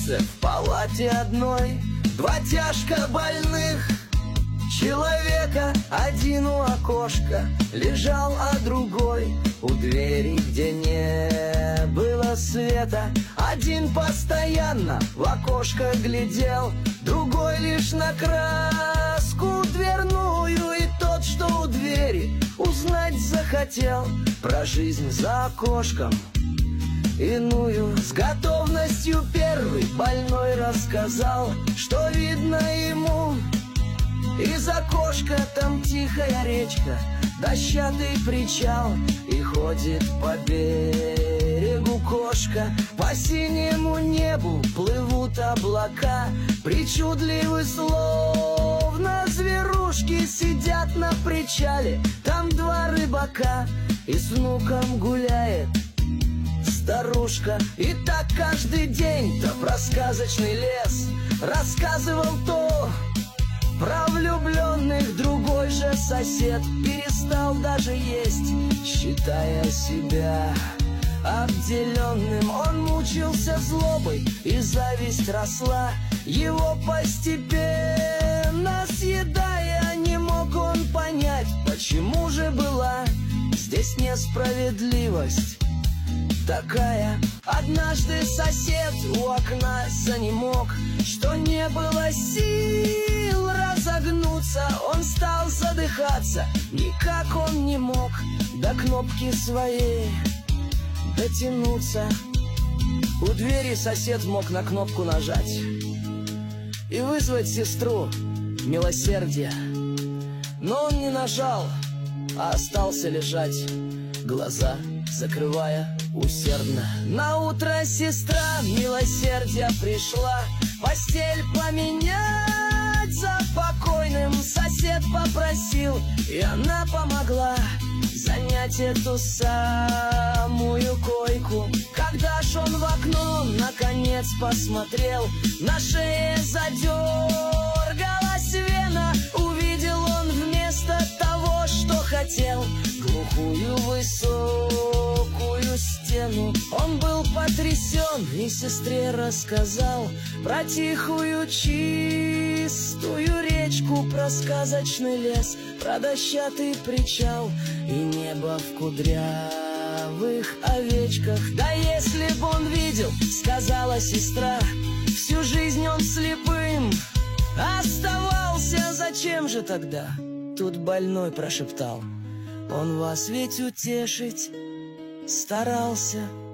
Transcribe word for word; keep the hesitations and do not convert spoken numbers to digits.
больнице в палате одной два тяжко больных человека. Один у окошка лежал, а другой у двери, где не было света. Один постоянно в окошко глядел, другой лишь на краску дверную. И тот, что у двери, узнать захотел про жизнь за окошком иную. С готовностью первый больной рассказал, что видно ему из окошка. Там тихая речка, дощатый причал, и ходит по берегу кошка. По синему небу плывут облака, причудливы, словно зверушки. Сидят на причале там два рыбака, и с внуком гуляет старушка. И так каждый день, то про сказочный лес рассказывал, то про влюбленных. Другой же сосед перестал даже есть, считая себя обделенным. Он мучился злобой, и зависть росла его постепенно съедая. Не мог он понять, почему же была здесь несправедливость такая. Однажды сосед у окна занемог, что не было сил разогнуться. Он стал задыхаться, никак он не мог до кнопки своей дотянуться. У двери сосед мог на кнопку нажать и вызвать сестру милосердия, но он не нажал, а остался лежать, глаза закрывая усердно. На утро сестра милосердия пришла постель поменять за покойным. Сосед попросил, и она помогла занять эту самую койку. Когда ж он в окно наконец посмотрел, на шее задергалась вена. Увидел он вместо того, что хотел, глухую высокую стену. Он был потрясен и сестре рассказал про тихую чистую речку, про сказочный лес, про дощатый причал и небо в кудрявых овечках. Да если б он видел, сказала сестра, всю жизнь он слепым оставался. Зачем же тогда? Тут больной прошептал, он вас ведь утешить старался.